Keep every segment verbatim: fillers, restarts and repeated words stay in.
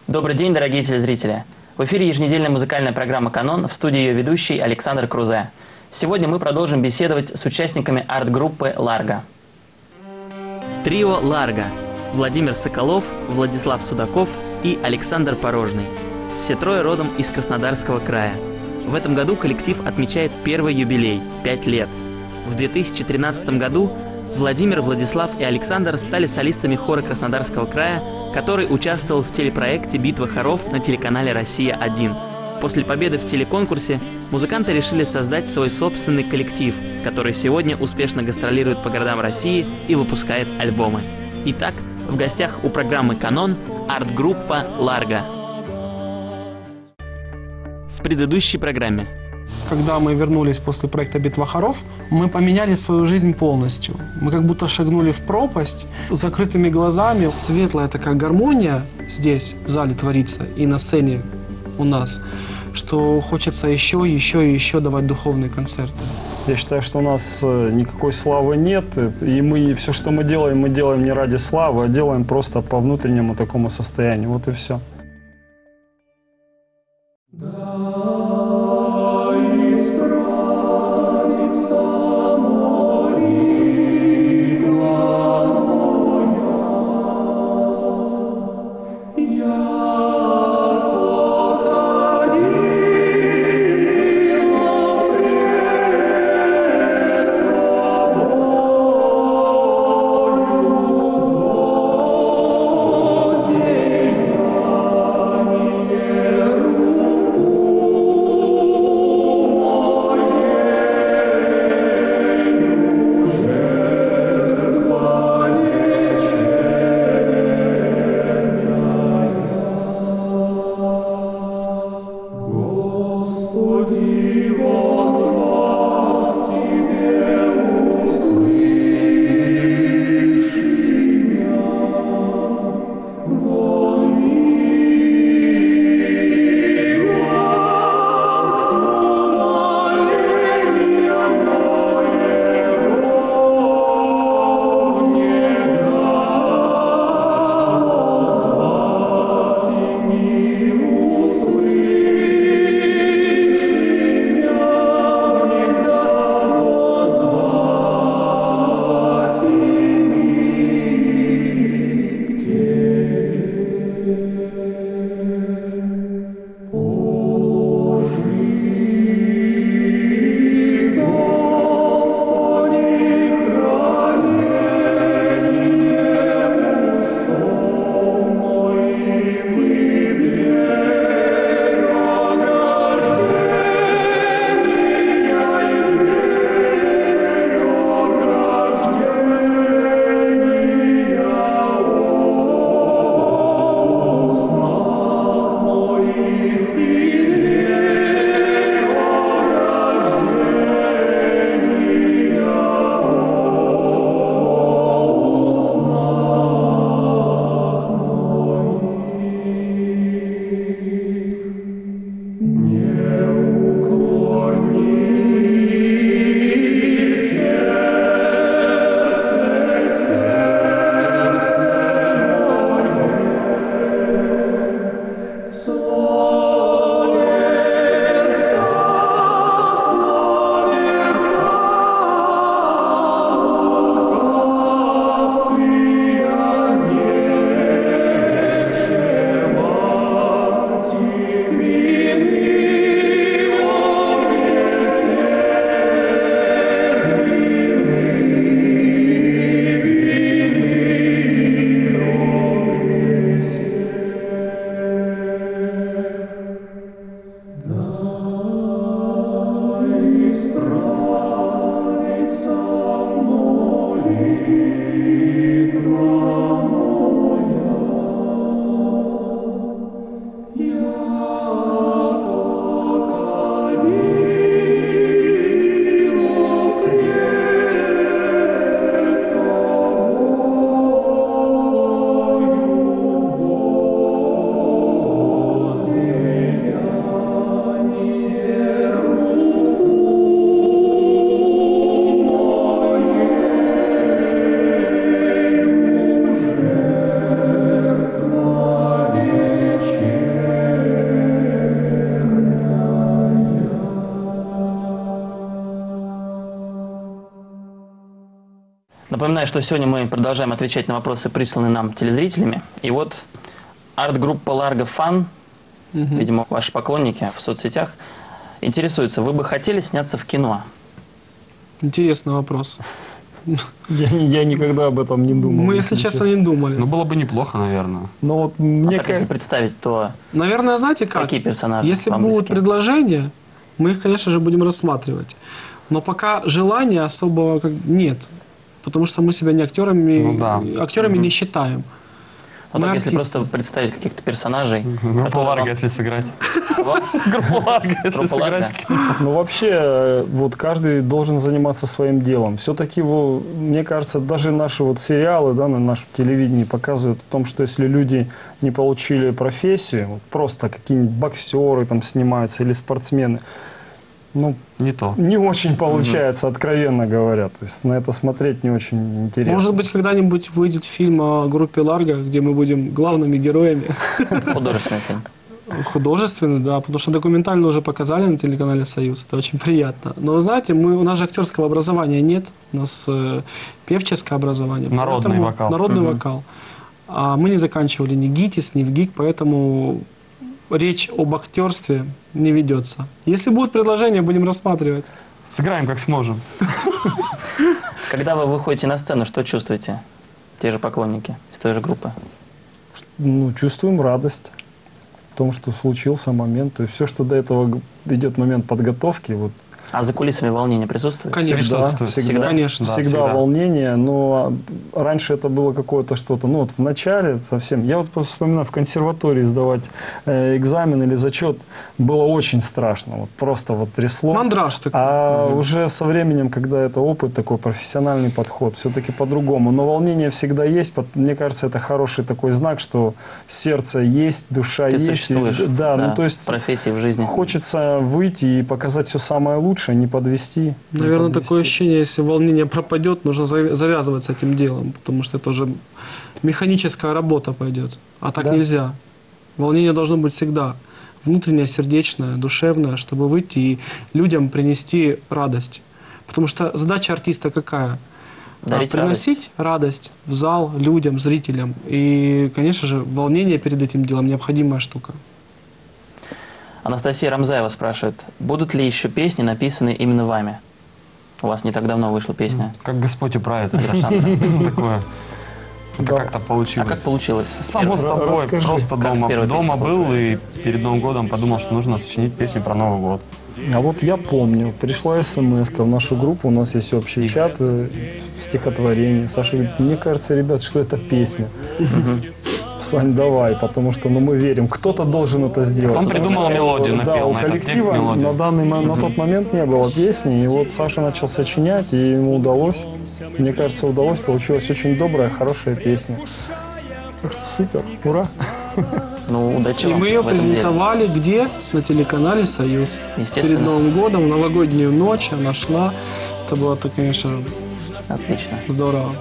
Добрый день, дорогие телезрители! В эфире еженедельная музыкальная программа «Канон», в студии ее ведущий Александр Крузе. Сегодня мы продолжим беседовать с участниками арт-группы «Ларго». Трио «Ларго» – Владимир Соколов, Владислав Судаков и Александр Порожный. Все трое родом из Краснодарского края. В этом году коллектив отмечает первый юбилей – пять лет. В две тысячи тринадцатом году Владимир, Владислав и Александр стали солистами хора Краснодарского края, который участвовал в телепроекте «Битва хоров» на телеканале «Россия один». После победы в телеконкурсе музыканты решили создать свой собственный коллектив, который сегодня успешно гастролирует по городам России и выпускает альбомы. Итак, в гостях у программы «Канон» арт-группа «Ларго». В предыдущей программе. Когда мы вернулись после проекта «Битва хоров», мы поменяли свою жизнь полностью. Мы как будто шагнули в пропасть с закрытыми глазами. Светлая такая гармония здесь, в зале, творится и на сцене у нас, что хочется еще, еще и еще давать духовные концерты. Я считаю, что у нас никакой славы нет, и мы все, что мы делаем, мы делаем не ради славы, а делаем просто по внутреннему такому состоянию. Вот и все. Господи, Напоминаю, что сегодня мы продолжаем отвечать на вопросы, присланные нам телезрителями. И вот арт-группа Largo Fun, угу. видимо, ваши поклонники в соцсетях, интересуются, вы бы хотели сняться в кино? Интересный вопрос. Я, я никогда об этом не думал. Мы, если честно, не думали. Ну, было бы неплохо, наверное. Но вот мне а так, если представить, то наверное, знаете как? Какие персонажи Если вам будут близки? предложения, мы их, конечно же, будем рассматривать. Но пока желания особого как, нет. Потому что мы себя не актерами, ну, да. актерами угу. не считаем. Ну, так, если артисты. просто представить каких-то персонажей. Группа Largo, если сыграть. Группа Largo, если сыграть. Ну, вообще, вот каждый должен заниматься своим делом. Все-таки, мне кажется, даже наши вот сериалы, да, на нашем телевидении показывают о том, что если люди не получили профессию, вот просто какие-нибудь боксеры там снимаются или спортсмены, ну, не то. Не очень получается, угу. откровенно говоря. То есть на это смотреть не очень интересно. Может быть, когда-нибудь выйдет фильм о группе Largo, где мы будем главными героями. Художественный фильм. Художественный, да, потому что документально уже показали на телеканале «Союз». Это очень приятно. Но, вы знаете, мы, у нас же актерского образования нет. У нас э, певческое образование. Народный вокал. Народный угу. вокал. А мы не заканчивали ни ГИТИС, ни ВГИК, поэтому речь об актерстве не ведется. Если будут предложения, будем рассматривать. Сыграем, как сможем. Когда вы выходите на сцену, что чувствуете? Те же поклонники из той же группы. Ну, чувствуем радость в том, что случился момент. То есть все, что до этого идет момент подготовки, вот. А за кулисами волнение присутствует? Конечно, всегда, всегда, всегда, конечно. Всегда, да, всегда волнение, но раньше это было какое-то что-то, ну вот в начале совсем, я вот вспоминаю, в консерватории сдавать э, экзамен или зачет было очень страшно, вот просто вот трясло. Мандраж такой. А угу. уже со временем, когда это опыт, такой профессиональный подход, все-таки по-другому. Но волнение всегда есть, мне кажется, это хороший такой знак, что сердце есть, душа Ты есть. существуешь, И, да, да, ну то есть в профессии, в жизни. Хочется выйти и показать все самое лучшее, не подвести. Наверное, не подвести. такое ощущение, если волнение пропадет, нужно завязывать с этим делом, потому что это уже механическая работа пойдет. А так да. нельзя. Волнение должно быть всегда. Внутреннее, сердечное, душевное, чтобы выйти и людям принести радость. Потому что задача артиста какая? Дарить приносить радость. радость в зал, людям, зрителям. И, конечно же, волнение перед этим делом необходимая штука. Анастасия Рамзаева спрашивает, будут ли еще песни, написанные именно вами? У вас не так давно вышла песня. Как Господь управит, Александр. Такое. Это как-то получилось. А как получилось? Само собой, просто дома. Дома был и перед Новым годом подумал, что нужно сочинить песню про Новый год. А вот я помню, пришла смс в нашу группу, у нас есть общий чат, стихотворение. Саша говорит, мне кажется, ребят, что это песня. Сань, давай, потому что ну, мы верим, кто-то должен это сделать. Он придумал мелодию, напел да, у на коллектива этот текст на, данный, mm-hmm. на тот момент не было песни, и вот Саша начал сочинять, и ему удалось, мне кажется, удалось, получилась очень добрая, хорошая песня. Так что супер, ура! Ну, удачи И вам мы ее в этом презентовали деле. где? На телеканале «Союз». Естественно. Перед Новым годом, в новогоднюю ночь она шла. Это было, -то, конечно, отлично. Здорово.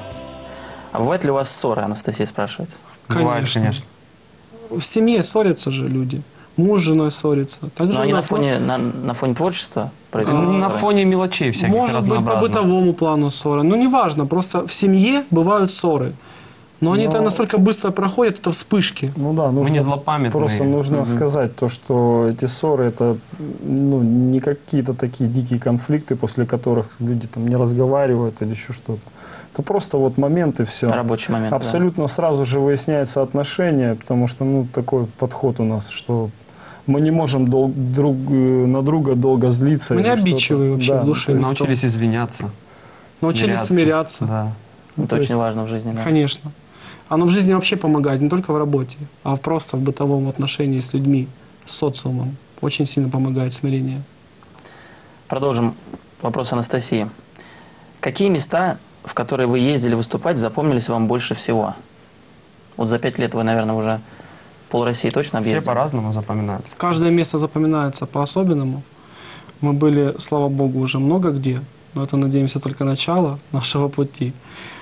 А бывают ли у вас ссоры, Анастасия спрашивает? Конечно. Бывает, конечно. В семье ссорятся же люди. Муж с женой ссорится. Так Но они на фоне, на, на фоне творчества происходят а, На ссоры? фоне мелочей всяких Может быть, по бытовому плану ссоры. Но неважно, просто в семье бывают ссоры. Но они Но... настолько быстро проходят, это вспышки. Ну да, нужно, мы не злопамятные. Просто нужно mm-hmm. сказать то, что эти ссоры это ну, не какие-то такие дикие конфликты, после которых люди там не разговаривают или еще что-то. Это просто вот момент и все. Рабочий момент. Абсолютно да. сразу же выясняются отношения, потому что ну, такой подход у нас, что мы не можем дол- друг на друга долго злиться. Мы не обидчивые вообще да, в душе. Ну, научились извиняться. Научились смиряться. смиряться. Да. Ну, это очень важно в жизни. Да. Конечно. Оно в жизни вообще помогает, не только в работе, а просто в бытовом отношении с людьми, с социумом. Очень сильно помогает смирение. Продолжим вопрос Анастасии. Какие места, в которые вы ездили выступать, запомнились вам больше всего? Вот за пять лет вы, наверное, уже пол России точно объездили? Все по-разному запоминаются. Каждое место запоминается по-особенному. Мы были, слава богу, уже много где, но это, надеемся, только начало нашего пути.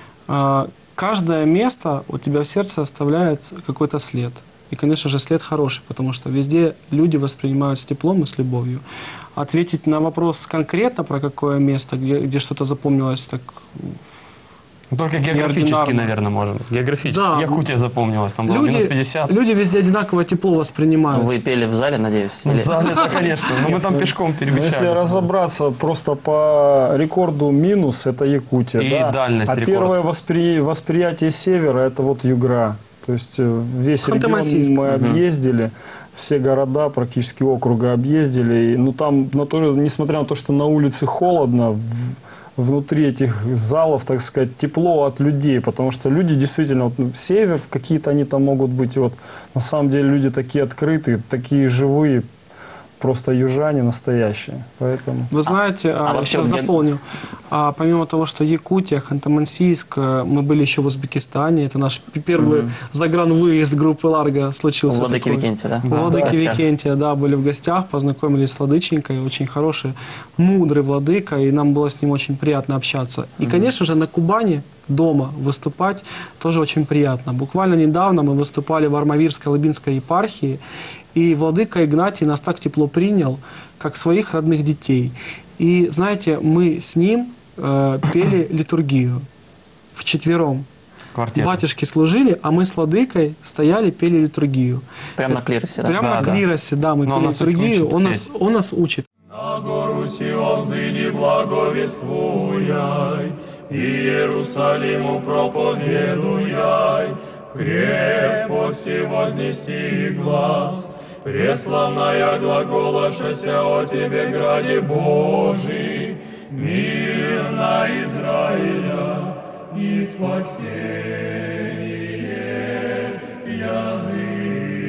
Каждое место у тебя в сердце оставляет какой-то след. И, конечно же, след хороший, потому что везде люди воспринимают с теплом и с любовью. Ответить на вопрос конкретно про какое место, где, где что-то запомнилось так Только географически, наверное, можем. Географически. Да. Якутия запомнилась, там было люди, минус пятьдесят. Люди везде одинаково тепло воспринимают. Вы пели в зале, надеюсь? Или... В зале-то, конечно, но мы там пешком перемещались. Если разобраться, просто по рекорду минус – это Якутия. И да? дальность А рекорд. первое воспри... восприятие севера – это вот Югра. То есть весь регион мы объездили, все города практически округа объездили. Ну там, на то, несмотря на то, что на улице холодно, в... внутри этих залов, так сказать, тепло от людей, потому что люди действительно, вот, ну, север, какие-то они там могут быть, вот, на самом деле люди такие открытые, такие живые, просто южане настоящие, поэтому... Вы знаете, а, а вообще сейчас где... дополню, а, помимо того, что Якутия, Ханты-Мансийск, мы были еще в Узбекистане, это наш первый угу. загранвыезд группы Ларго случился. У Владыки Викентия, да? У да, Владыки да. Викентия, да, были в гостях, познакомились с Владыченькой, очень хороший, мудрый владыка, и нам было с ним очень приятно общаться. И, угу. конечно же, на Кубани дома выступать тоже очень приятно. Буквально недавно мы выступали в Армавирской Лабинской епархии, и владыка Игнатий нас так тепло принял, как своих родных детей. И, знаете, мы с ним э, пели литургию вчетвером. Квартет. Батюшки служили, а мы с владыкой стояли, пели литургию. Прямо на клиросе, да? Прямо да, на да. клиросе, да, мы Но пели литургию, он нас, он нас учит. На гору Сион взойди, благовествуяй, и Иерусалиму проповедуяй, крепости вознеси глас, преславная глаголашася о Тебе, граде Божий, мир на Израиля и спасение языков.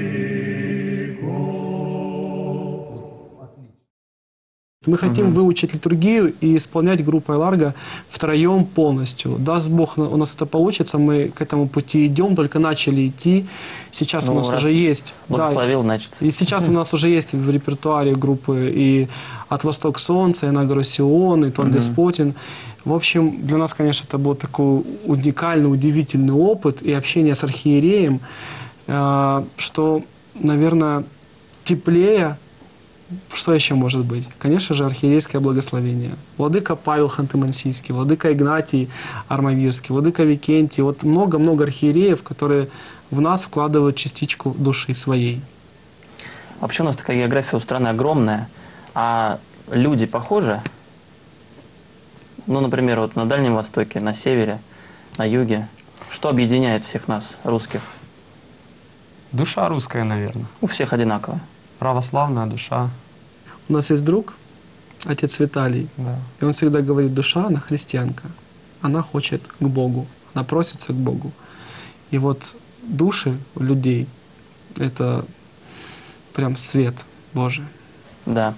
Мы хотим угу. выучить литургию и исполнять группой Ларго втроем полностью. Даст Бог, у нас это получится, мы к этому пути идем, только начали идти. Сейчас ну, у нас уже есть... Благословил, да, значит. И сейчас у нас уже есть в репертуаре группы и «От Восток Солнца», и «На гору Сион», и «Тон угу. Деспотин». В общем, для нас, конечно, это был такой уникальный, удивительный опыт и общение с архиереем, что, наверное, теплее. Что еще может быть? Конечно же, архиерейское благословение. Владыка Павел Ханты-Мансийский, владыка Игнатий Армавирский, владыка Викентий. Вот много-много архиереев, которые в нас вкладывают частичку души своей. Вообще у нас такая география у страны огромная, а люди похожи? Ну, например, вот на Дальнем Востоке, на севере, на юге. Что объединяет всех нас, русских? Душа русская, наверное. У всех одинаково. Православная душа. У нас есть друг, отец Виталий, да. И он всегда говорит, душа, она христианка, она хочет к Богу, она просится к Богу. И вот души людей — это прям свет Божий. Да.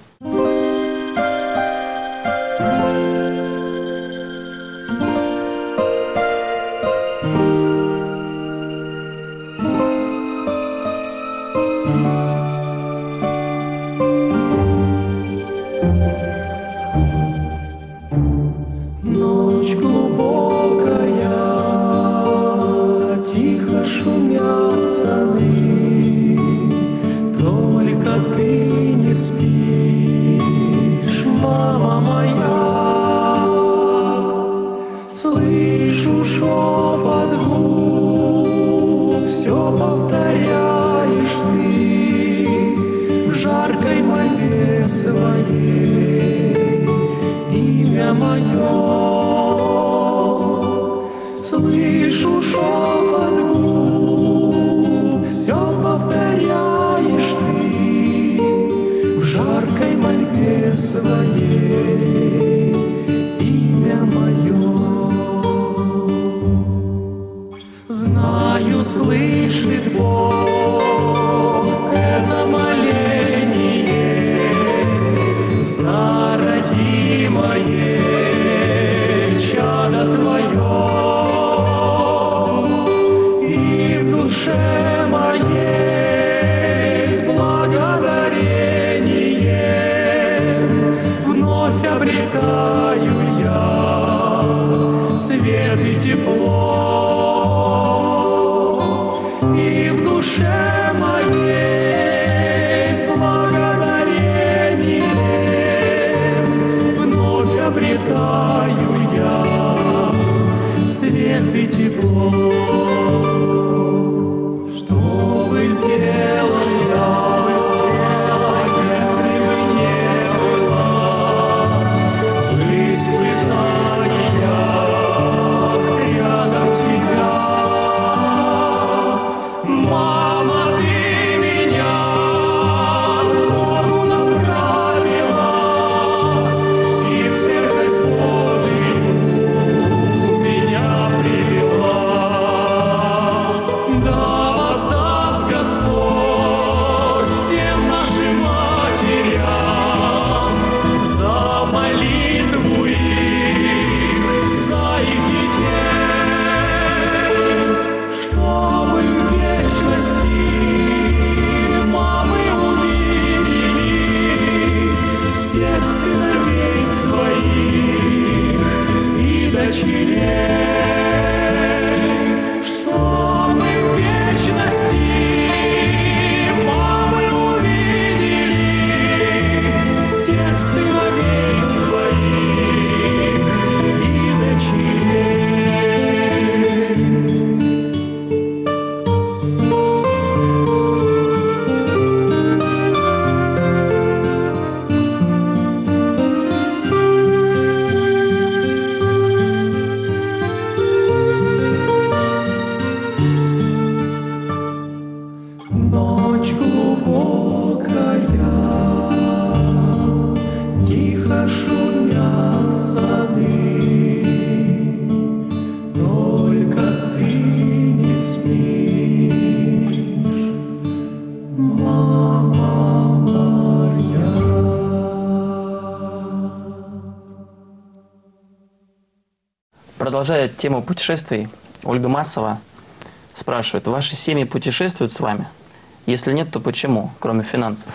Продолжая тему путешествий, Ольга Массова спрашивает, ваши семьи путешествуют с вами? Если нет, то почему, кроме финансов?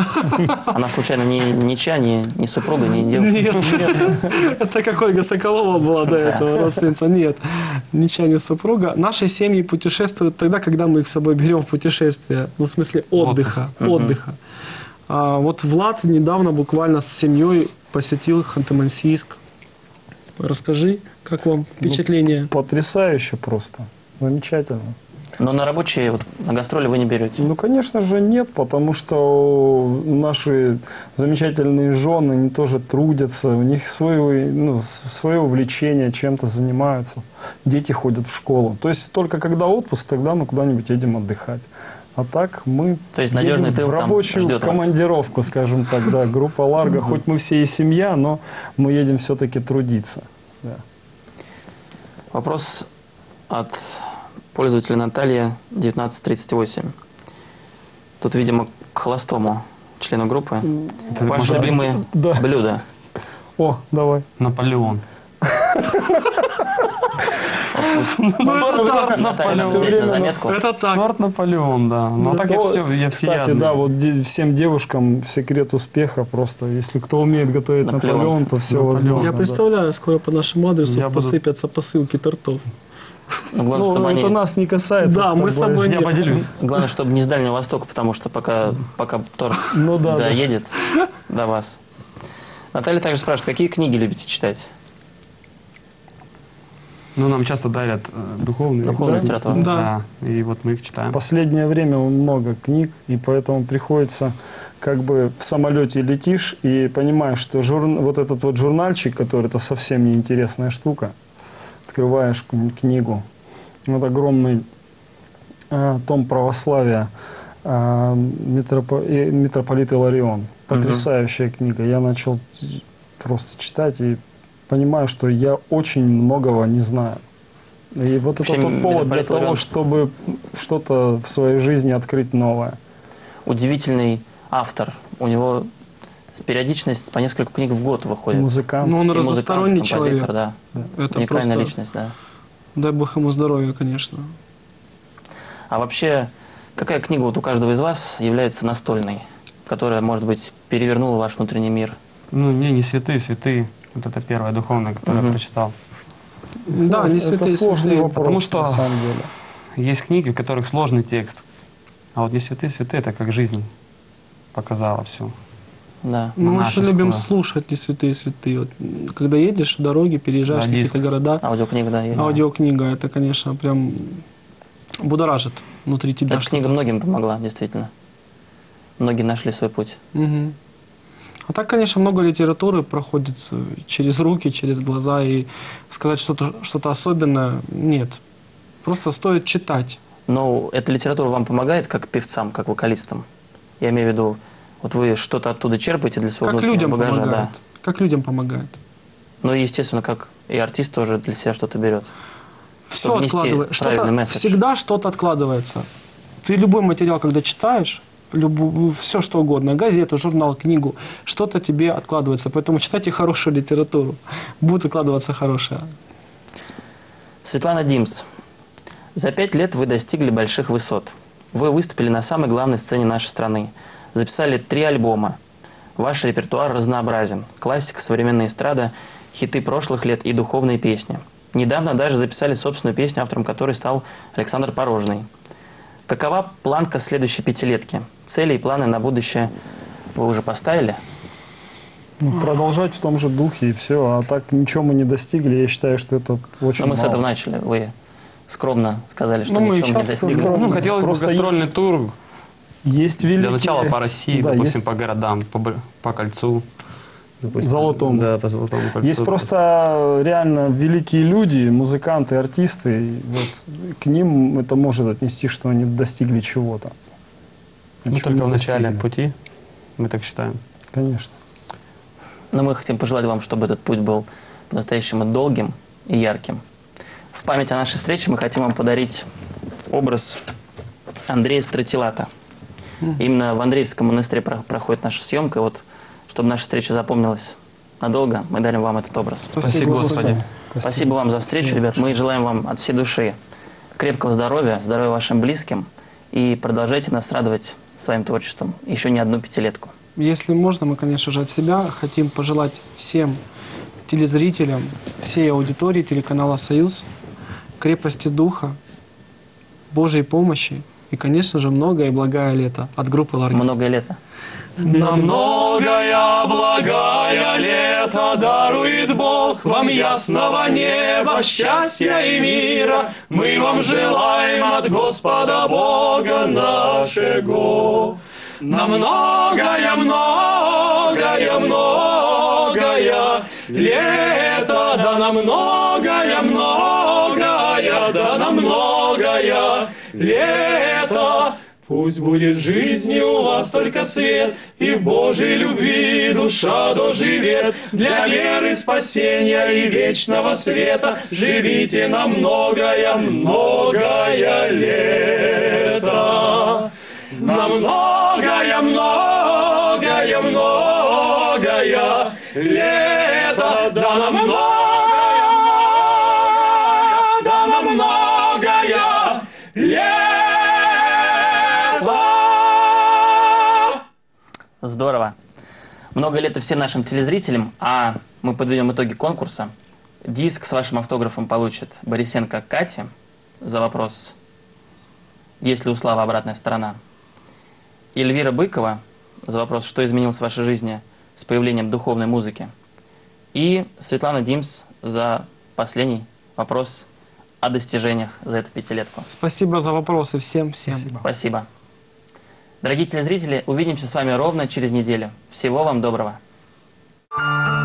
Она случайно не ничья, не, не супруга, не девушка? Нет, нет. Это как Ольга Соколова была до этого, родственница. Нет, ничья не супруга. Наши семьи путешествуют тогда, когда мы их с собой берем в путешествие. Ну, в смысле отдыха. Отдыха. А вот Влад недавно буквально с семьей посетил Ханты-Мансийск. Расскажи, как вам впечатление? Ну, потрясающе просто. Замечательно. Но на рабочие, вот, на гастроли вы не берете? Ну, конечно же, нет, потому что наши замечательные жены, они тоже трудятся, у них свое, ну, свое увлечение, чем-то занимаются. Дети ходят в школу. То есть только когда отпуск, тогда мы куда-нибудь едем отдыхать. А так мы То есть надежный тыл в рабочую командировку, вас. скажем так, да, группа Ларго. Хоть мы все и семья, но мы едем все-таки трудиться. Да. Вопрос от пользователя Наталья девятнадцать тридцать восемь. Тут, видимо, к холостому члену группы. Ваши да. любимые да. блюда? О, давай. Наполеон. Это так. Торт Наполеон, да. Ну, так я все, я Кстати, да, вот всем девушкам секрет успеха просто. Если кто умеет готовить Наполеон, то все возможно. Я представляю, скоро по нашему адресу посыпятся посылки тортов. Ну, главное, чтобы это они... нас не касается. Да, мы с тобой Я поделюсь. Главное, чтобы не с Дальнего Востока, потому что пока, пока торт ну, да, доедет да. до вас. Наталья также спрашивает, какие книги любите читать? Ну, нам часто дарят э, духовные, Духовную да? литературу. Да. да. И вот мы их читаем. В последнее время много книг, и поэтому приходится, как бы в самолете летишь и понимаешь, что жур... вот этот вот журнальчик, который это совсем неинтересная штука, открываешь книгу, вот огромный э, том православия э, митропо... митрополит Иларион. Потрясающая угу. книга. Я начал просто читать и понимаю, что я очень многого не знаю. И вот это тот повод для того, чтобы что-то в своей жизни открыть новое. Удивительный автор. У него периодичность по несколько книг в год выходит. Музыкант. Ну, он разносторонний человек. Да. Да. Это уникальная просто... личность, да. Дай бог ему здоровья, конечно. А вообще, какая книга вот у каждого из вас является настольной, которая, может быть, перевернула ваш внутренний мир? Ну, не, не святые, святые. Вот это первое духовное, которое угу. я прочитал. Да, не святые, это сложный святые, вопрос, потому что на самом деле. Есть книги, в которых сложный текст. А вот не святые, святые, это как жизнь показала все. Да. Мы очень любим слушать «Не святые святые». Вот, когда едешь, дороги, переезжаешь в Да, какие-то города. Аудиокнига, да, есть. Аудиокнига, это, конечно, прям будоражит внутри тебя. Эта книга многим помогла, действительно. Многие нашли свой путь. Угу. А так, конечно, много литературы проходит через руки, через глаза, и сказать что-то что-то особенное нет. Просто стоит читать. Но эта литература вам помогает как певцам, как вокалистам? Я имею в виду, вот вы что-то оттуда черпаете для своего как внутреннего людям багажа. помогает. Да. Как людям помогает. Ну и, естественно, как и артист тоже для себя что-то берет. Все откладывается. Что всегда что-то откладывается. Ты любой материал, когда читаешь, любую, все что угодно, газету, журнал, книгу, что-то тебе откладывается. Поэтому читайте хорошую литературу. Будет откладываться хорошее. Светлана Димс. За пять лет вы достигли больших высот. Вы выступили на самой главной сцене нашей страны. Записали три альбома. Ваш репертуар разнообразен. Классика, современная эстрада, хиты прошлых лет и духовные песни. Недавно даже записали собственную песню, автором которой стал Александр Порожный. Какова планка следующей пятилетки? Цели и планы на будущее вы уже поставили? Ну, продолжать в том же духе и все. А так ничего мы не достигли. Я считаю, что это очень Но мы мало. с этого начали. Вы скромно сказали, что Ну, мы ничего не сейчас достигли. скромно. Ну, хотелось бы гастрольный есть, тур. Есть великие... Для начала по России, да, допустим, есть... по городам, по, по кольцу. Допустим. Золотому. Да, по Золотому кольцу. Есть просто реально великие люди, музыканты, артисты. И вот к ним это может отнести, что они достигли чего-то. Ну, чего только в начале достигли. пути, мы так считаем. Конечно. Но мы хотим пожелать вам, чтобы этот путь был по-настоящему долгим и ярким. В память о нашей встрече мы хотим вам подарить образ Андрея Стратилата. Именно в Андреевском монастыре проходит наша съемка. Вот, чтобы наша встреча запомнилась надолго, мы дарим вам этот образ. Спасибо, Спасибо, Господи. Спасибо. Спасибо вам за встречу, ребят. Мы желаем вам от всей души крепкого здоровья, здоровья вашим близким. И продолжайте нас радовать своим творчеством еще не одну пятилетку. Если можно, мы, конечно же, от себя хотим пожелать всем телезрителям, всей аудитории телеканала «Союз» крепости духа, Божьей помощи и, конечно же, многое благое лето от группы «Ларга». Многое лето. На многое благое лето дарует Бог вам ясного неба, счастья и мира. Мы вам желаем от Господа Бога нашего. На многое, многое, многое лето, да на многое, многое, да на многое лето. Пусть будет в жизни у вас только свет, и в Божьей любви душа доживет. Для веры, спасения и вечного света живите на многое, многое лето. На многое, многое, многое лето, да на многое, да на многое лето. Здорово. Много лет и всем нашим телезрителям, а мы подведем итоги конкурса. Диск с вашим автографом получит Борисенко Катя за вопрос «Есть ли у Славы обратная сторона?». Эльвира Быкова за вопрос «Что изменилось в вашей жизни с появлением духовной музыки?». И Светлана Димс за последний вопрос о достижениях за эту пятилетку. Спасибо за вопросы всем-всем. Спасибо. Спасибо. Дорогие телезрители, увидимся с вами ровно через неделю. Всего вам доброго.